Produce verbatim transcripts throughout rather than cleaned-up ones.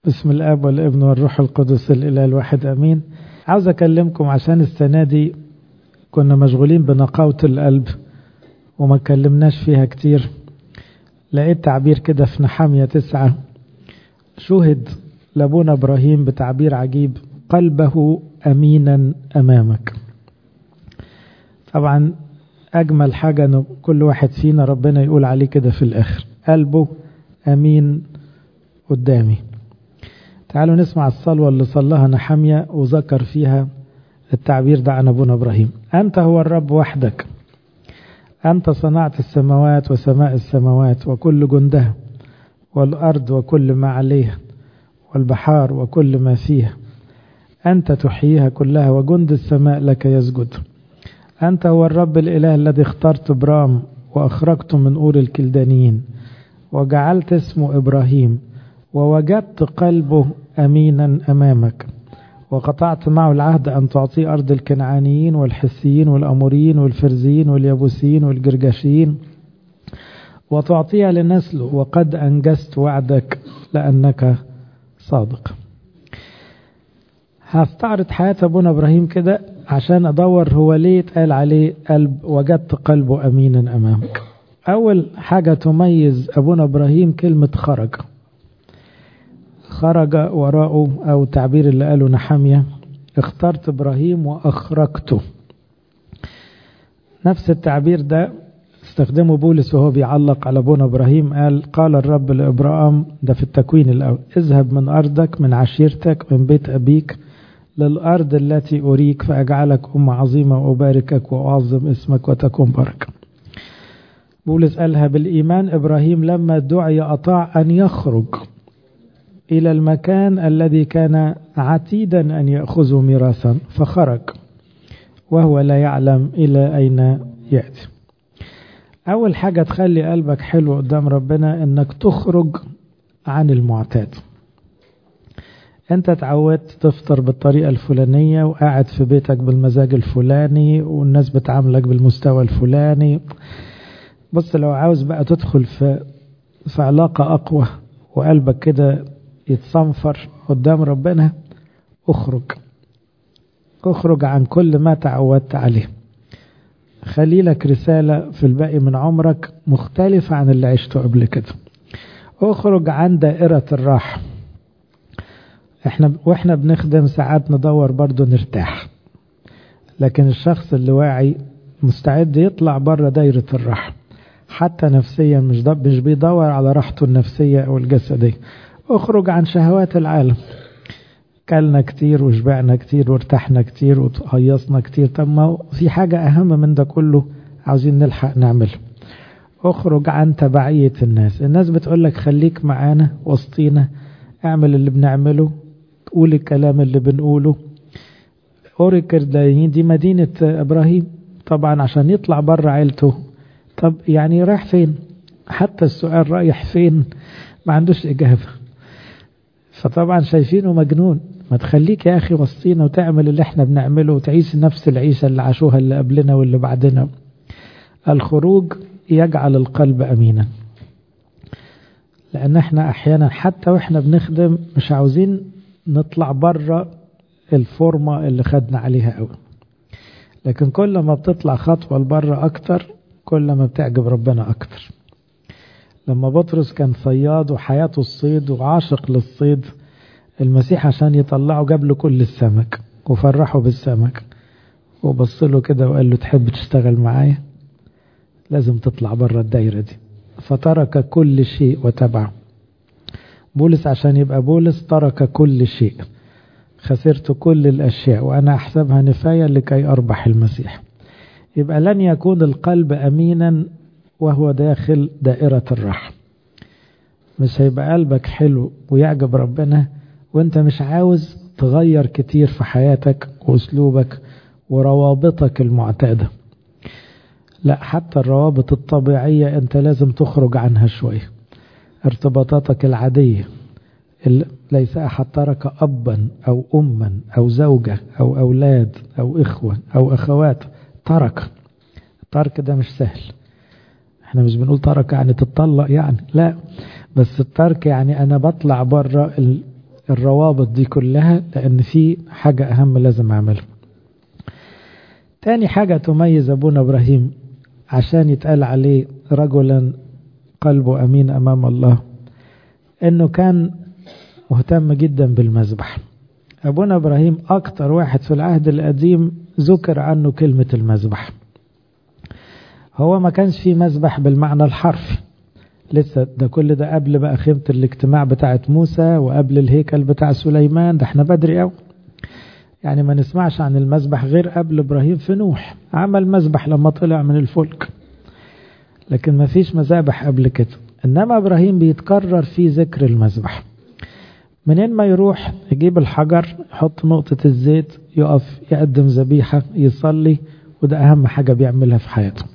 بسم الاب والابن والروح القدس الاله الواحد امين. عاوز اكلمكم عشان السنه دي كنا مشغولين بنقاوة القلب وما كلمناش فيها كتير. لقيت تعبير كده في نحمية تسعة، شهد لابونا ابراهيم بتعبير عجيب: قلبه امينا امامك. طبعا اجمل حاجة ان كل واحد فينا ربنا يقول عليه كده في الاخر قلبه امين قدامي. تعالوا نسمع الصلوة اللي صلىها نحمية وذكر فيها التعبير ده عن ابونا ابراهيم. انت هو الرب وحدك، انت صنعت السماوات وسماء السماوات وكل جندها، والارض وكل ما عليها، والبحار وكل ما فيها. انت تحييها كلها وجند السماء لك يسجد. انت هو الرب الاله الذي اخترت برام واخرجته من اور الكلدانيين وجعلت اسمه ابراهيم، ووجدت قلبه امينا امامك، وقطعت معه العهد أن تعطيه أرض الكنعانيين والحسيين والأموريين والفرزيين واليبوسيين والجرجاشيين وتعطيها لنسله، وقد أنجزت وعدك لأنك صادق. هستعرض حياة أبونا إبراهيم كده عشان أدور هو ليه اتقال عليه قلب وجدت قلبه أمينا أمامك. أول حاجة تميز أبونا إبراهيم كلمة خرج. خرج وراءه، أو تعبير اللي قاله نحمية اخترت إبراهيم وأخرجته. نفس التعبير ده استخدمه بولس وهو بيعلق على ابونا إبراهيم، قال قال الرب لإبراهيم، ده في التكوين الأول: اذهب من أرضك من عشيرتك من بيت أبيك للأرض التي أريك فأجعلك أمة عظيمة وأباركك وأعظم اسمك وتكون بركة. بولس قالها بالإيمان. إبراهيم لما دعي أطاع أن يخرج إلى المكان الذي كان عتيدا أن يأخذه ميراثا، فخرج وهو لا يعلم إلى أين يأتي. أول حاجة تخلي قلبك حلو قدام ربنا إنك تخرج عن المعتاد. أنت تعودت تفطر بالطريقة الفلانية وقاعد في بيتك بالمزاج الفلاني والناس بتعاملك بالمستوى الفلاني. بص، لو عاوز بقى تدخل في في علاقة أقوى وقلبك كده يتصنفر قدام ربنا، اخرج اخرج عن كل ما تعودت عليه. خلي لك رسالة في الباقي من عمرك مختلفة عن اللي عشته قبل كده. اخرج عن دائرة الراحة. احنا واحنا بنخدم ساعات ندور برضو نرتاح، لكن الشخص اللي واعي مستعد يطلع بره دائرة الراحة حتى نفسيا، مش مش بيدور على راحته النفسية او الجسدية. اخرج عن شهوات العالم. كلنا كتير وشبعنا كتير وارتحنا كتير وهيصنا كتير، طب ما في حاجة أهم من ده كله عاوزين نلحق نعمله. اخرج عن تبعية الناس. الناس بتقولك خليك معانا وسطينا، اعمل اللي بنعمله، قول الكلام اللي بنقوله. أوريكر دي مدينة إبراهيم طبعا عشان يطلع بره عيلته. طب يعني رايح فين؟ حتى السؤال رايح فين ما عندوش إجابة. فطبعا شايفينه مجنون. ما تخليك يا أخي وسطينا وتعمل اللي احنا بنعمله وتعيش نفس العيشة اللي عاشوها اللي قبلنا واللي بعدنا. الخروج يجعل القلب أمينا، لأن احنا أحيانا حتى واحنا بنخدم مش عاوزين نطلع بره الفورمة اللي خدنا عليها قوي، لكن كل ما بتطلع خطوة لبره أكتر كل ما بتعجب ربنا أكتر. لما بطرس كان صياد وحياته الصيد وعاشق للصيد، المسيح عشان يطلعه جاب له كل السمك وفرحه بالسمك وبص له كده وقال له تحب تشتغل معايا؟ لازم تطلع بره الدايرة دي. فترك كل شيء وتبعه. بولس عشان يبقى بولس ترك كل شيء. خسرت كل الأشياء وأنا أحسبها نفاية لكي أربح المسيح. يبقى لن يكون القلب أمينا وهو داخل دائرة الراحة. مش هيبقى قلبك حلو ويعجب ربنا وانت مش عاوز تغير كتير في حياتك واسلوبك وروابطك المعتادة. لا، حتى الروابط الطبيعية انت لازم تخرج عنها شوية. ارتباطاتك العادية، ليس أحد ترك أبا أو أما أو زوجة أو أولاد أو إخوة أو أخوات. ترك. الترك ده مش سهل. احنا مش بنقول ترك يعني تتطلق يعني، لا، بس الترك يعني انا بطلع بره الروابط دي كلها، لأن في حاجة أهم لازم أعملها. تاني حاجة تميز أبونا إبراهيم عشان يتقال عليه رجلا قلبه أمين أمام الله، إنه كان مهتم جدا بالمذبح. أبونا إبراهيم أكتر واحد في العهد القديم ذكر عنه كلمة المذبح. هو ما كانش فيه مذبح بالمعنى الحرفي لسه، ده كل ده قبل بقى خيمة الاجتماع بتاعت موسى وقبل الهيكل بتاع سليمان، ده احنا بدري قوي. يعني ما نسمعش عن المذبح غير قبل إبراهيم في نوح، عمل مذبح لما طلع من الفلك، لكن ما فيش مذابح قبل كده. إنما إبراهيم بيتكرر في ذكر المذبح. منين ما يروح يجيب الحجر، يحط نقطة الزيت، يقف يقدم ذبيحة، يصلي، وده أهم حاجة بيعملها في حياته.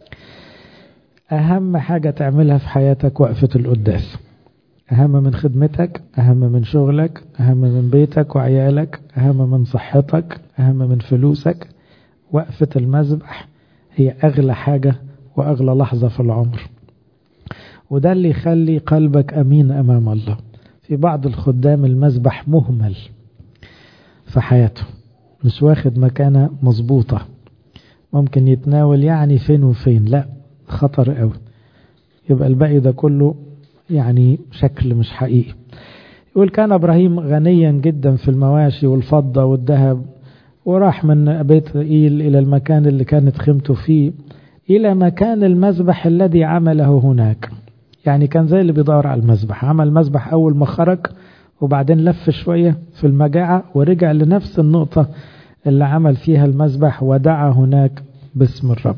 أهم حاجة تعملها في حياتك وقفة القداس، أهم من خدمتك، أهم من شغلك، أهم من بيتك وعيالك، أهم من صحتك، أهم من فلوسك. وقفة المذبح هي أغلى حاجة وأغلى لحظة في العمر، وده اللي يخلي قلبك أمين أمام الله. في بعض الخدام المذبح مهمل في حياته، مش واخد مكانة مظبوطة، ممكن يتناول يعني فين وفين، لا خطر قوي، يبقى الباقي ده كله يعني شكل مش حقيقي. يقول كان إبراهيم غنيا جدا في المواشي والفضة والذهب، وراح من بيت إيل إلى المكان اللي كانت خيمته فيه إلى مكان المذبح الذي عمله هناك. يعني كان زي اللي بيدور على المذبح، عمل مذبح أول ما خرج، وبعدين لف شوية في المجاعة ورجع لنفس النقطة اللي عمل فيها المذبح ودعا هناك باسم الرب.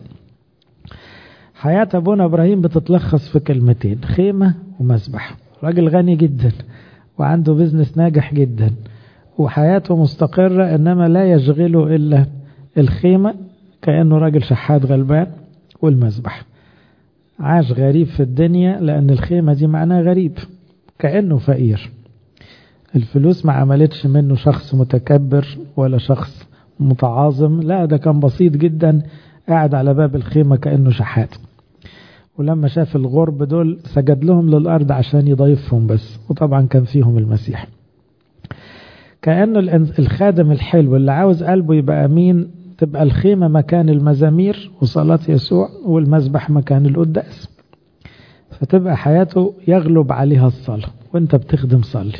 حياة أبونا إبراهيم بتتلخص في كلمتين: خيمة ومذبح. راجل غني جدا وعنده بيزنس ناجح جدا وحياته مستقرة، إنما لا يشغله إلا الخيمة، كأنه راجل شحات غلبان، والمذبح. عاش غريب في الدنيا، لأن الخيمة دي معناها غريب، كأنه فقير. الفلوس ما عملتش منه شخص متكبر ولا شخص متعاظم، لا ده كان بسيط جدا، قاعد على باب الخيمة كأنه شحات. ولما شاف الغرب دول سجد لهم للأرض عشان يضيفهم بس، وطبعا كان فيهم المسيح. كأنه الخادم الحلو اللي عاوز قلبه يبقى أمين، تبقى الخيمة مكان المزامير وصلاة يسوع، والمذبح مكان القداس، فتبقى حياته يغلب عليها الصلاة. وانت بتخدم صلي،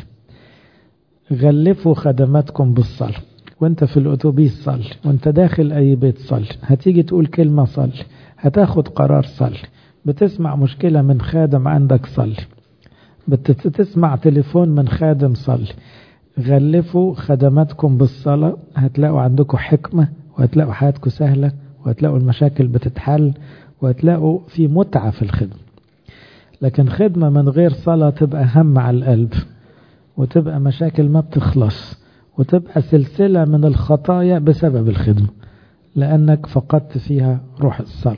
غلفوا خدماتكم بالصلاة، وانت في الأتوبيس صلي، وانت داخل أي بيت صلي، هتيجي تقول كلمة صلي، هتاخد قرار صلي، بتسمع مشكلة من خادم عندك صلي، بتسمع تليفون من خادم صلي. غلفوا خدماتكم بالصلاة، هتلاقوا عندكم حكمة، وهتلاقوا حياتكم سهلة، وهتلاقوا المشاكل بتتحل، وهتلاقوا في متعة في الخدمة. لكن خدمة من غير صلاة تبقى هم على القلب، وتبقى مشاكل ما بتخلص، وتبقى سلسلة من الخطايا بسبب الخدمة، لأنك فقدت فيها روح الصلاة.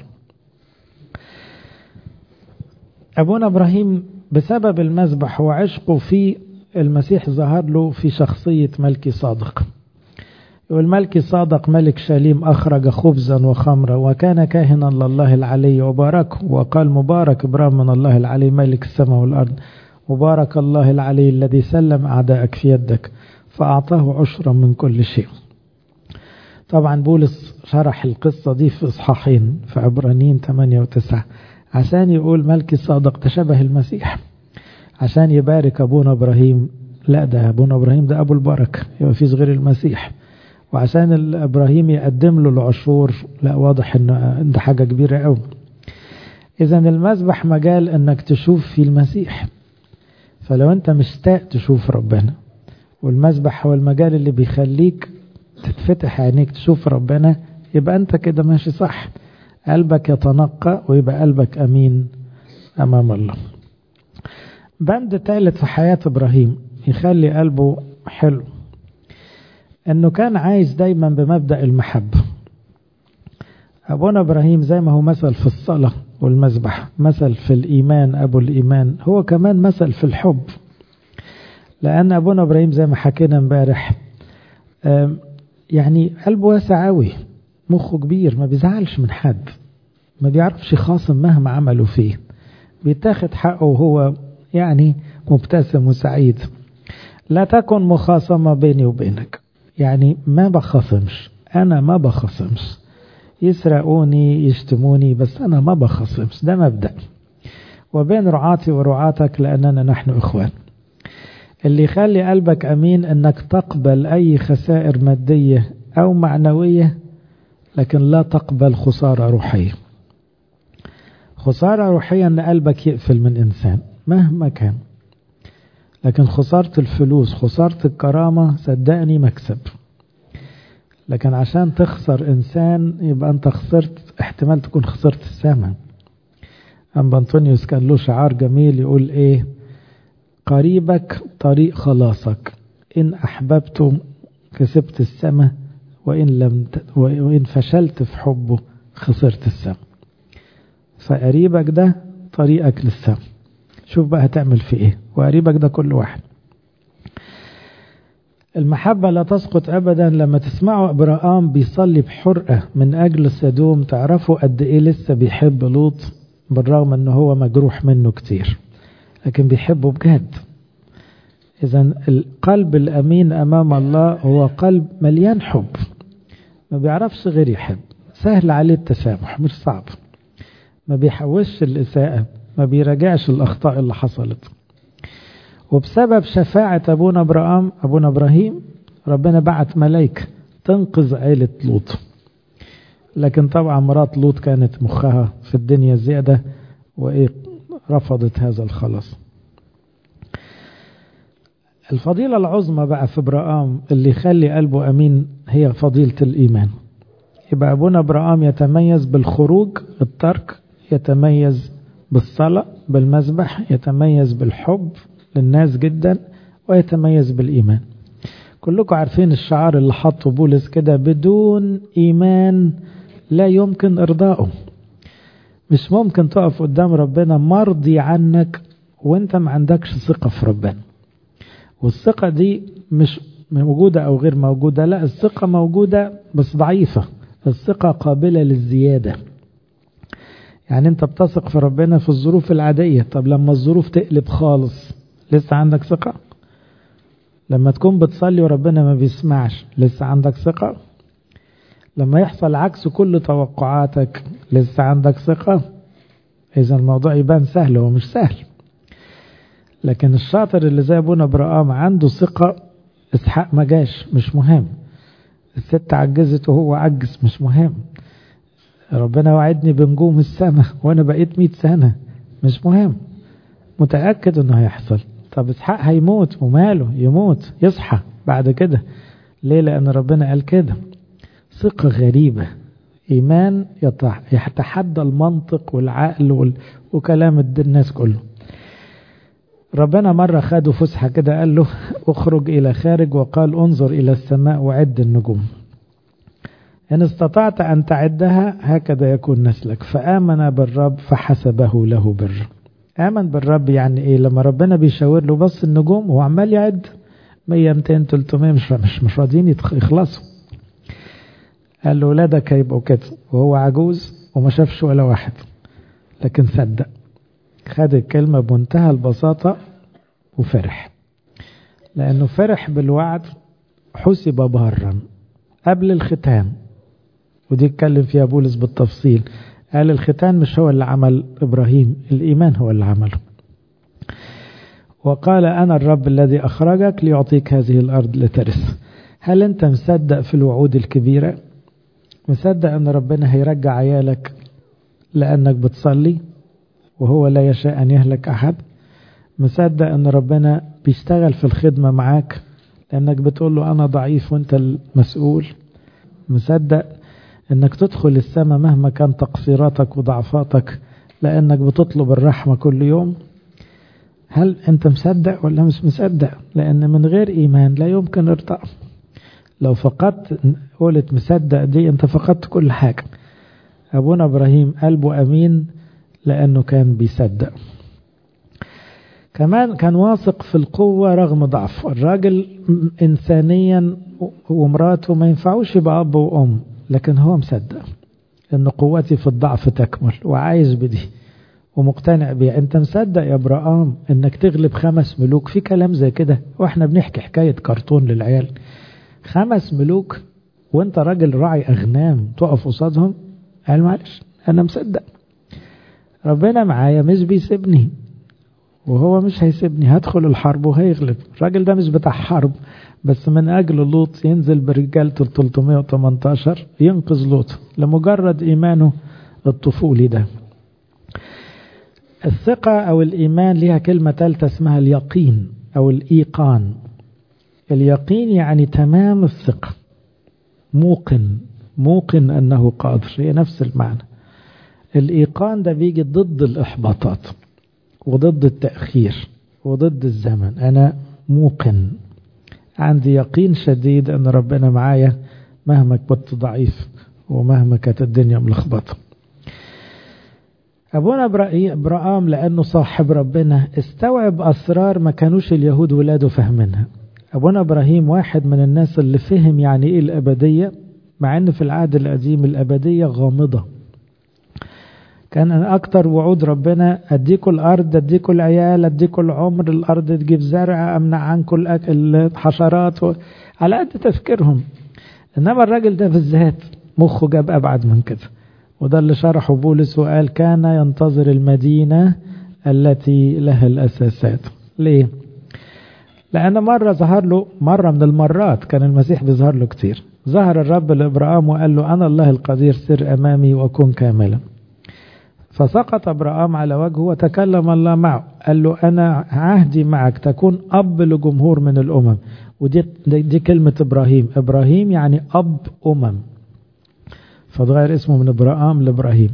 أبونا إبراهيم بسبب المذبح وعشقه في المسيح ظهر له في شخصية ملكي صادق. والملكي صادق ملك شاليم أخرج خبزا وخمرا، وكان كاهنا لله العلي، وباركه وقال: مبارك إبراهيم من الله العلي ملك السماء والأرض، مبارك الله العلي الذي سلم أعدائك في يدك فأعطاه عشرا من كل شيء. طبعا بولس شرح القصة دي في إصحاحين في عبرانيين ثمانية وتسعة، عشان يقول ملكي صادق تشبه المسيح، عشان يبارك أبونا إبراهيم. لا ده أبونا إبراهيم ده أبو البركة، يبقى فيش غير المسيح. وعشان إبراهيم يقدم له العشور، لا واضح إن ده حاجة كبيرة قوي. إذا المذبح مجال إنك تشوف في المسيح، فلو أنت مشتاق تشوف ربنا، والمذبح هو المجال اللي بيخليك تتفتح عينيك تشوف ربنا، يبقى أنت كده ماشي صح، قلبك يتنقى ويبقى قلبك أمين أمام الله. بند ثالث في حياة إبراهيم يخلي قلبه حلو، أنه كان عايز دايما بمبدأ المحبة. أبونا إبراهيم زي ما هو مثل في الصلاة والمذبح، مثل في الإيمان أبو الإيمان، هو كمان مثل في الحب. لأن أبونا إبراهيم زي ما حكينا امبارح يعني قلبه واسع قوي، مخه كبير، ما بيزعلش من حد، ما بيعرفش خاصم مهما عملوا فيه، بيتاخد حقه وهو يعني مبتسم وسعيد. لا تكن مخاصمة بيني وبينك، يعني ما بخصمش، أنا ما بخصمش، يسرقوني يشتموني بس أنا ما بخصمش، ده مبدأ. وبين رعاتي ورعاتك لأننا نحن إخوان. اللي يخلي قلبك أمين أنك تقبل أي خسائر مادية أو معنوية، لكن لا تقبل خسارة روحية. خسارة روحية أن قلبك يقفل من إنسان مهما كان، لكن خسارة الفلوس، خسارة الكرامة، صدقني مكسب. لكن عشان تخسر إنسان يبقى أنت خسرت، احتمال تكون خسرت السماء. أم بنطونيوس كان له شعار جميل يقول إيه: قريبك طريق خلاصك، إن أحببته كسبت السماء، وإن, لم ت... وإن فشلت في حبه خسرت السماء. فقريبك ده طريقك للسماء، شوف بقى هتعمل في إيه. وقريبك ده كل واحد. المحبة لا تسقط أبدا. لما تسمعوا إبراهام بيصلي بحرقة من أجل سدوم، تعرفوا قد إيه لسه بيحب لوط، بالرغم أنه هو مجروح منه كتير، لكن بيحبه بجد. إذن القلب الأمين أمام الله هو قلب مليان حب، ما بيعرفش غير يحب، سهل عليه التسامح، مش صعب، ما بيحوش الإساءة، ما بيراجعش الأخطاء اللي حصلت. وبسبب شفاعة أبونا إبراهيم أبونا إبراهيم ربنا بعت ملايكة تنقذ عائلة لوط. لكن طبعا مرات لوط كانت مخها في الدنيا زيادة، وإيه رفضت هذا الخلاص. الفضيلة العظمى بقى في إبراهيم اللي يخلي قلبه أمين هي فضيلة الإيمان. يبقى أبونا إبراهيم يتميز بالخروج، الترك، يتميز بالصلاة، بالمذبح، يتميز بالحب للناس جدا، ويتميز بالإيمان. كلكم عارفين الشعار اللي حطه بولس كده: بدون إيمان لا يمكن إرضائه. مش ممكن تقف قدام ربنا مرضي عنك وانت ما عندكش ثقة في ربنا. والثقة دي مش موجودة أو غير موجودة، لا، الثقة موجودة بس ضعيفة. الثقة قابلة للزيادة. يعني انت بتثق في ربنا في الظروف العادية، طب لما الظروف تقلب خالص لسه عندك ثقة؟ لما تكون بتصلي وربنا ما بيسمعش لسه عندك ثقة؟ لما يحصل عكس كل توقعاتك لسه عندك ثقة؟ إذا الموضوع يبان سهل، هو مش سهل. لكن الشاطر اللي زي ابونا إبراهيم عنده ثقة. إسحاق ما جاش، مش مهم. الست عجزت وهو عجز، مش مهم. ربنا وعدني بنجوم السماء وانا بقيت مئة سنة، مش مهم. متأكد انه هيحصل. طب إسحاق هيموت وماله، يموت يصحى بعد كده. ليه؟ لأن ربنا قال كده. ثقة غريبة، إيمان يتحدى المنطق والعقل وال... وكلام الناس كله. ربنا مرة خده فسحة كده، قال له اخرج إلى خارج، وقال انظر إلى السماء وعد النجوم، إن استطعت أن تعدها هكذا يكون نسلك. فآمن بالرب فحسبه له بر. آمن بالرب يعني إيه؟ لما ربنا بيشاور له بص النجوم وهو عمال يعد مية مئتين ثلاثمية، مش مش مش راضيين يخلصوا. قال له ولادك هيبقوا كده، وهو عجوز وما شافش ولا واحد، لكن صدق، خد الكلمة بمنتهى البساطة وفرح، لأنه فرح بالوعد. حسب بارا قبل الختان، ودي اتكلم فيها بولس بالتفصيل. قال الختان مش هو اللي عمل إبراهيم، الإيمان هو اللي عمله. وقال أنا الرب الذي أخرجك ليعطيك هذه الأرض لترث. هل أنت مصدق في الوعود الكبيرة؟ مصدق أن ربنا هيرجع عيالك لأنك بتصلي وهو لا يشاء أن يهلك أحد؟ مصدق أن ربنا بيشتغل في الخدمة معاك لأنك بتقول له أنا ضعيف وأنت المسؤول؟ مصدق أنك تدخل السماء مهما كان تقصيراتك وضعفاتك لأنك بتطلب الرحمة كل يوم؟ هل أنت مصدق ولا مش مصدق؟ لأن من غير إيمان لا يمكن ارتاء. لو فقدت قولت مصدق دي أنت فقدت كل حاجة. أبونا إبراهيم قلبه أمين لأنه كان بيصدق. كمان كان واثق في القوة رغم ضعف. الراجل إنسانيا ومراته ما ينفعوش يبقى أب وأم، لكن هو مصدق أن قوتي في الضعف تكمل، وعايز بدي ومقتنع بيها. انت مصدق يا ابراهام انك تغلب خمس ملوك؟ في كلام زي كده واحنا بنحكي حكاية كرتون للعيال. خمس ملوك وانت راجل راعي اغنام تقف قصادهم؟ قال معلش انا مصدق ربنا معايا مش بيسيبني، وهو مش هيسيبني، هدخل الحرب وهيغلب. الراجل ده مش بتاع حرب، بس من اجل لوط ينزل برجالته ثلاثمائة وثمانية عشر ينقذ لوط لمجرد ايمانه الطفولي ده. الثقة او الايمان ليها كلمة ثالثة اسمها اليقين او الايقان. اليقين يعني تمام الثقة، موقن، موقن انه قادر، هي نفس المعنى. الايقان ده بيجي ضد الاحباطات وضد التأخير وضد الزمن. أنا موقن، عندي يقين شديد أن ربنا معايا مهما كنت ضعيف ومهما كانت الدنيا ملخبطة. أبونا إبراهيم لأنه صاحب ربنا استوعب أسرار ما كانوش اليهود ولاده فهمينها. أبونا إبراهيم واحد من الناس اللي فهم يعني إيه الأبدية، مع أن في العهد القديم الأبدية غامضة. كان أكتر وعود ربنا أديكوا الأرض، أديكوا العيال، أديكوا العمر، الأرض تجيب زرع، أمنع عنكم الحشرات و... على قد تفكيرهم. إنما الراجل ده بالذات مخه جاب أبعد من كده، وده اللي شرحه بولس وقال كان ينتظر المدينة التي لها الأساسات. ليه؟ لأن مرة ظهر له، مرة من المرات كان المسيح بيظهر له كتير، ظهر الرب لإبراهيم وقال له أنا الله القدير، سر أمامي وكن كاملا. فسقط إبراهيم على وجهه وتكلم الله معه، قال له أنا عهدي معك تكون أب لجمهور من الأمم. ودي دي كلمة إبراهيم. إبراهيم يعني أب أمم، فتغير اسمه من إبراهيم لإبراهيم.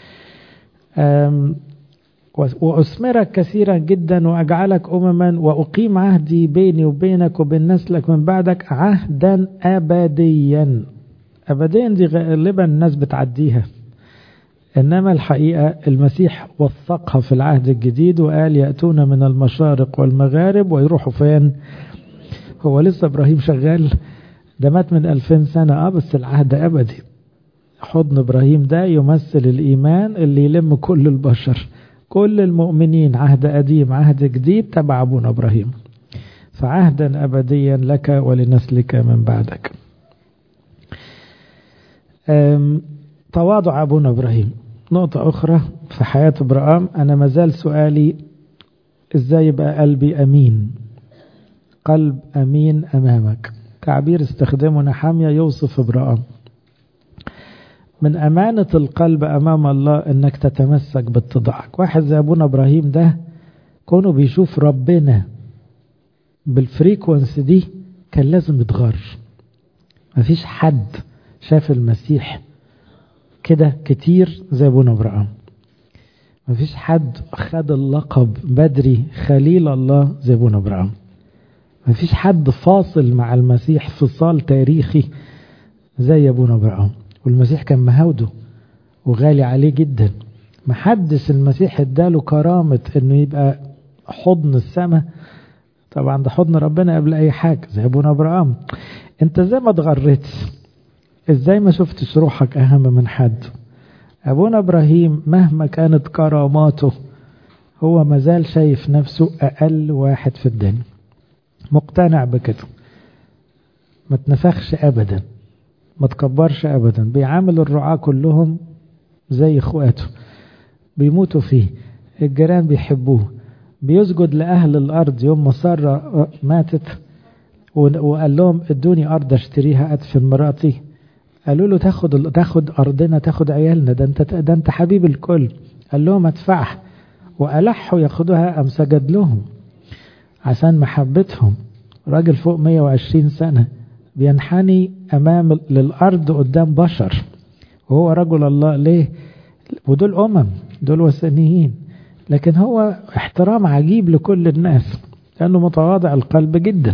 وأثمرك كثيرا جدا وأجعلك أمما وأقيم عهدي بيني وبينك وبين نسلك من بعدك عهدا أبديا. أبديا دي غالبا الناس بتعديها، إنما الحقيقة المسيح وثقها في العهد الجديد وقال يأتون من المشارق والمغارب ويروحوا فين. هو لسه إبراهيم شغال، ده مات من ألفين سنة اه بس العهد أبدي. حضن إبراهيم ده يمثل الإيمان اللي يلم كل البشر، كل المؤمنين، عهد قديم عهد جديد تبع أبونا إبراهيم. فعهدا أبديا لك ولنسلك من بعدك. تواضع أبونا إبراهيم. نقطة أخرى في حياة إبراهيم، أنا مازال سؤالي إزاي يبقى قلبي أمين، قلب أمين أمامك. تعبير استخدمه نحمية يوصف إبراهيم. من أمانة القلب أمام الله أنك تتمسك باتضاعك. واحد زي أبونا إبراهيم ده كونه بيشوف ربنا بالفريكونس دي كان لازم يتغير. مفيش حد شاف المسيح كده كتير زي أبونا إبراهيم. مفيش حد خد اللقب بدري خليل الله زي أبونا إبراهيم. مفيش حد فاصل مع المسيح فصال تاريخي زي أبونا إبراهيم. والمسيح كان مهوده وغالي عليه جدا. محدش المسيح اداله كرامة انه يبقى حضن السماء، طبعا ده حضن ربنا قبل اي حاجة، زي ابونا ابراهيم. انت زي ما اتغريتش، ازاي ما شفتش روحك اهم من حد؟ ابونا ابراهيم مهما كانت كراماته هو مازال شايف نفسه اقل واحد في الدنيا، مقتنع بكده، ما تنفخش ابدا، ما تكبرش ابدا، بيعامل الرعاة كلهم زي اخواته، بيموتوا فيه، الجيران بيحبوه، بيسجد لأهل الأرض. يوم ما سارة ماتت وقال لهم ادوني أرض اشتريها أدفن مراتي، قالوا له تاخد تاخد أرضنا تاخد عيالنا، ده انت ده انت حبيب الكل. قال لهم ادفعها، وألحوا ياخدوها، أم سجد لهم عشان محبتهم. راجل فوق مية وعشرين سنة بينحني أمام للأرض قدام بشر، وهو رجل الله. ليه؟ ودول أمم، دول وثنيين، لكن هو احترام عجيب لكل الناس لأنه متواضع القلب جدا.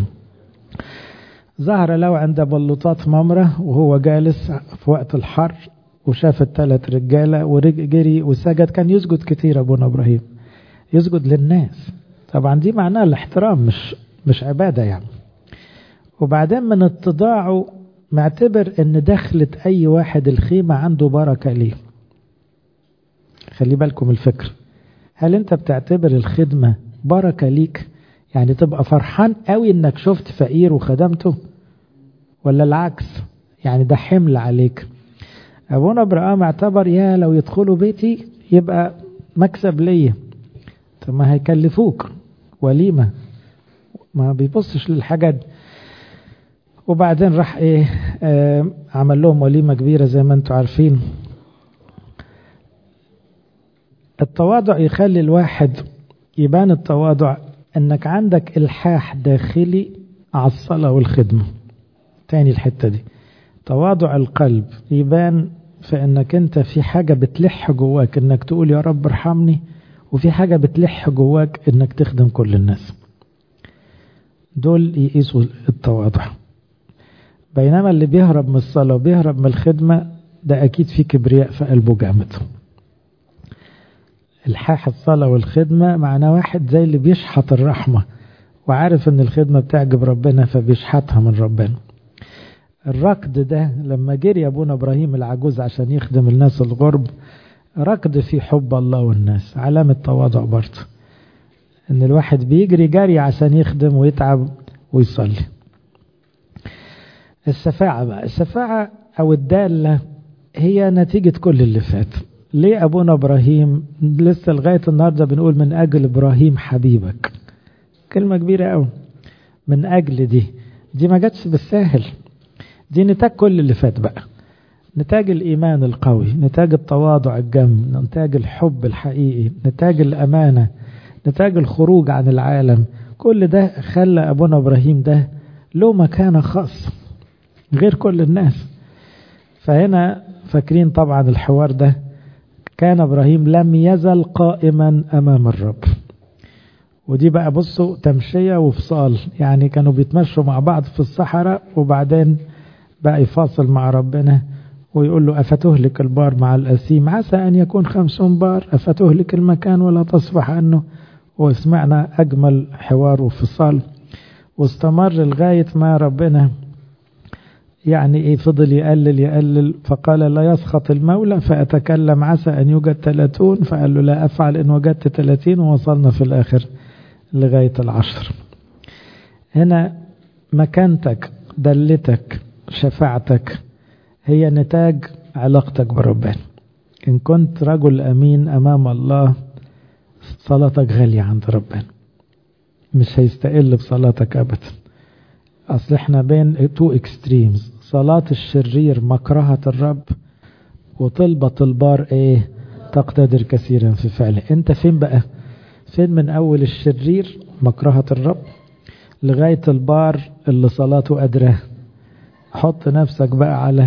ظهر له عند بلوطات ممرة وهو جالس في وقت الحر، وشاف الثلاث رجالة ورجري وسجد. كان يسجد كتير أبونا إبراهيم، يسجد للناس. طبعا دي معناها الاحترام، مش مش عبادة يعني. وبعدين من اتضاعه معتبر ان دخلت اي واحد الخيمة عنده بركة ليه. خلي بالكم الفكر، هل انت بتعتبر الخدمة بركة ليك؟ يعني تبقى فرحان قوي انك شفت فقير وخدمته، ولا العكس يعني ده حمل عليك؟ ابونا ابراهيم اعتبر يا لو يدخلوا بيتي يبقى مكسب ليا. طب ما هيكلفوك وليمة، ما بيبصش للحاجات. وبعدين راح ايه آه عمل لهم وليمة كبيرة زي ما انتم عارفين. التواضع يخلي الواحد يبان التواضع انك عندك الحاح داخلي على الصلاة والخدمة. تاني الحتة دي، تواضع القلب يبان في انك انت في حاجة بتلح جواك انك تقول يا رب ارحمني، وفي حاجة بتلح جواك انك تخدم كل الناس. دول يقيسوا التواضع. بينما اللي بيهرب من الصلاة وبيهرب من الخدمة ده اكيد في كبرياء في قلبه جامد. الحاح الصلاة والخدمة معناه واحد زي اللي بيشحط الرحمة وعارف ان الخدمة بتعجب ربنا فبيشحطها من ربنا. الركض ده لما جري ابونا ابراهيم العجوز عشان يخدم الناس الغرب، ركض في حب الله والناس، علامة تواضع برضه، ان الواحد بيجري جري عشان يخدم ويتعب ويصلي. الشفاعة بقى، الشفاعة او الدالة هي نتيجة كل اللي فات. ليه ابونا ابراهيم لسه لغاية النهاردة بنقول من اجل ابراهيم حبيبك؟ كلمة كبيرة قوي. من اجل دي دي ما جاتش بالساهل، دي نتاج كل اللي فات بقى، نتاج الإيمان القوي، نتاج التواضع الجم، نتاج الحب الحقيقي، نتاج الأمانة، نتاج الخروج عن العالم. كل ده خلى أبونا إبراهيم ده له مكانة خاصة غير كل الناس. فهنا فاكرين طبعا الحوار ده، كان إبراهيم لم يزل قائما أمام الرب. ودي بقى بصوا تمشية وفصال، يعني كانوا بيتمشوا مع بعض في الصحراء وبعدين بقى يفاصل مع ربنا ويقول له أفتهلك البار مع الأثيم، عسى أن يكون خمسون بار، أفتهلك المكان ولا تصفح عنه. وسمعنا أجمل حوار وفصال، واستمر لغاية ما ربنا يعني إيه فضل يقلل يقلل، فقال لا يسخط المولى فأتكلم عسى أن يوجد ثلاثون، فقال له لا أفعل إن وجدت ثلاثين، ووصلنا في الآخر لغاية العشر. هنا مكانتك دلتك شفاعتك هي نتاج علاقتك بربنا. إن كنت رجل أمين أمام الله صلاتك غالية عند ربنا، مش هيستقل بصلاتك أبدا. أصل احنا بين تو اكستريمز، صلاة الشرير مكرهة الرب، وطلبة البار ايه تقتدر كثيرا في فعله. انت فين بقى؟ فين من أول الشرير مكرهة الرب لغاية البار اللي صلاته قدره؟ حط نفسك بقى على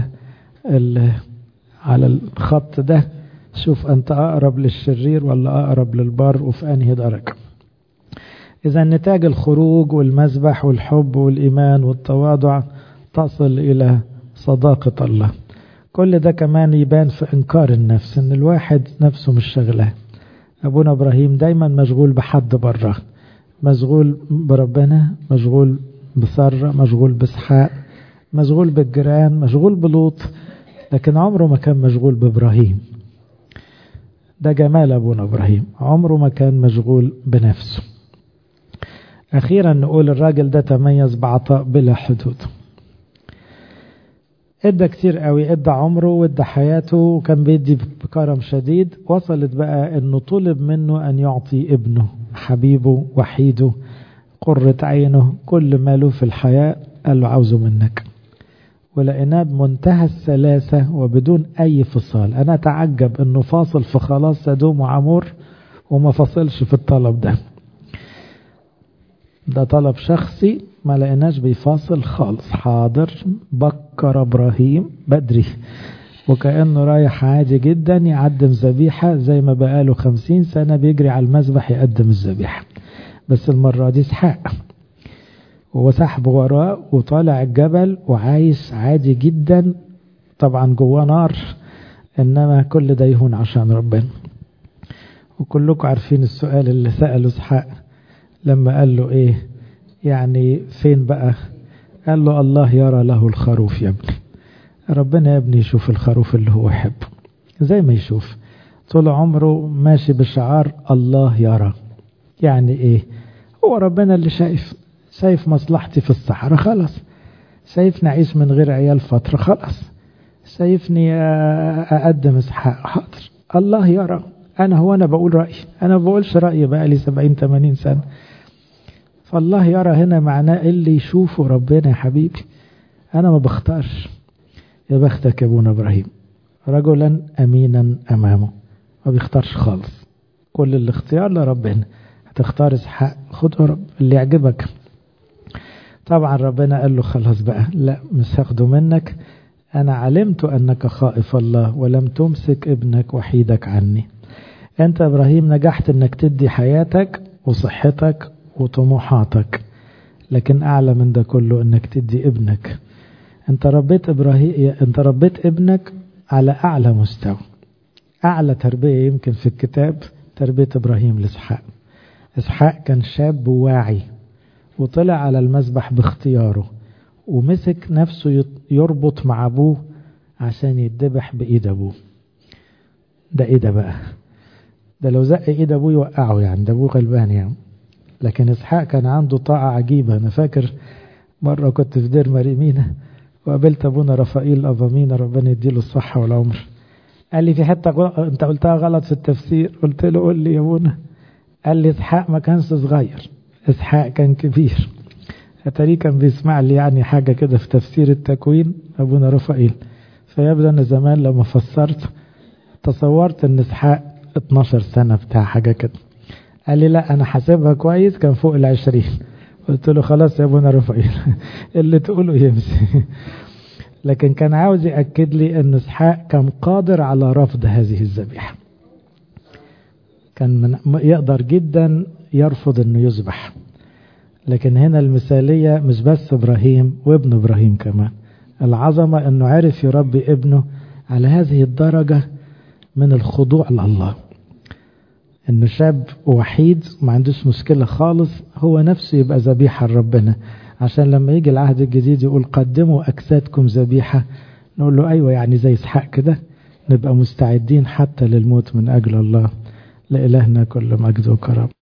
على الخط ده، شوف أنت أقرب للشرير ولا أقرب للبار، وفي أنهي درجة. إذا نتاج الخروج والمذبح والحب والإيمان والتواضع تصل إلى صداقة الله. كل ده كمان يبان في إنكار النفس، إن الواحد نفسه مش شغله. أبونا إبراهيم دايما مشغول بحد بره، مشغول بربنا، مشغول بسارة، مشغول بإسحاق، مشغول بالجيران، مشغول بلوط، لكن عمره ما كان مشغول بإبراهيم. ده جمال أبونا إبراهيم، عمره ما كان مشغول بنفسه. أخيرا نقول الراجل ده تميز بعطاء بلا حدود. ادى كتير قوي، ادى عمره وادى حياته، وكان بيدي بكرم شديد. وصلت بقى انه طلب منه ان يعطي ابنه حبيبه وحيده قرة عينه كل ما له في الحياة. قال له عاوزه منك، ولقيناه بمنتهى السلاسة وبدون اي فصال. انا اتعجب انه فاصل في خلاص سدوم وعمور وما فصلش في الطلب ده. ده طلب شخصي، ما لقيناش بيفاصل خالص. حاضر، بكر ابراهيم بدري، وكأنه رايح عادي جدا يقدم ذبيحة زي ما بقاله خمسين سنة بيجري على المذبح يقدم الذبيحة. بس المرة دي اسحاق، وسحب وراه وطالع الجبل وعايش عادي جدا، طبعا جواه نار، انما كل ده يهون عشان ربنا. وكلكم عارفين السؤال اللي سأله اسحاق لما قال له ايه يعني فين بقى؟ قال له الله يرى له الخروف يا ابني. ربنا يا ابني يشوف الخروف اللي هو يحبه زي ما يشوف. طول عمره ماشي بشعار الله يرى. يعني ايه؟ هو ربنا اللي شايف، شايف مصلحتي في الصحراء خلاص، شايف نعيش من غير عيال فترة خلاص، شايفني أقدم إسحاق حاضر، الله يرى. أنا هو أنا بقول رأيي، أنا بقولش رأيي بقى لي سبعين ثمانين سنة. فالله يرى هنا معناه اللي يشوفه ربنا يا حبيبي. أنا ما بختارش. يا بختك يا ابونا إبراهيم، رجلا أمينا أمامه، ما بيختارش خالص، كل الاختيار لربنا. هتختار إسحاق، خده رب اللي يعجبك. طبعا ربنا قال له خلاص بقى، لا مش هاخده منك، أنا علمت أنك خائف الله ولم تمسك ابنك وحيدك عني. أنت إبراهيم نجحت أنك تدي حياتك وصحتك وطموحاتك، لكن أعلى من ده كله أنك تدي ابنك. أنت ربيت إبراهيم، أنت ربيت ابنك على أعلى مستوى، أعلى تربية يمكن في الكتاب تربية إبراهيم لإسحاق. إسحاق كان شاب واعي، وطلع على المذبح باختياره، ومسك نفسه يربط مع أبوه عشان يتذبح بإيد أبوه. ده إيه ده بقى؟ ده لو زق إيد أبوه يوقعه، يعني ده أبوه غلبان يعني. لكن إسحاق كان عنده طاعة عجيبة. أنا فاكر مرة كنت في دير مريمينا وقابلت أبونا رفائيل أبامينا ربنا يديله الصحة والعمر. قال لي في حتة غ... أنت قلتها غلط في التفسير. قلت له قول لي يا أبونا. قال لي إسحاق ما كانش صغير، إسحاق كان كبير. أتاري كان بيسمع لي يعني حاجة كده في تفسير التكوين أبونا رفائيل. فيبدو أن زمان لما فسرت تصورت أن إسحاق اتناشر سنة بتاع حاجة كده. قال لي لا أنا حاسبها كويس كان فوق العشرين. قلت له خلاص يا أبونا رفائيل اللي تقوله يمشي. لكن كان عاوز يأكد لي أن إسحاق كان قادر على رفض هذه الذبيحة، كان من يقدر جدا يرفض أنه يذبح. لكن هنا المثالية مش بس إبراهيم وابن إبراهيم كمان، العظمة أنه عرف يربي ابنه على هذه الدرجة من الخضوع لله، أنه شاب وحيد ما عندوش مشكلة خالص هو نفسه يبقى ذبيحة لربنا، عشان لما يجي العهد الجديد يقول قدموا أجسادكم ذبيحة، نقول له أيوة يعني زي إسحاق كده، نبقى مستعدين حتى للموت من أجل الله. لإلهنا كل مجد وكرم.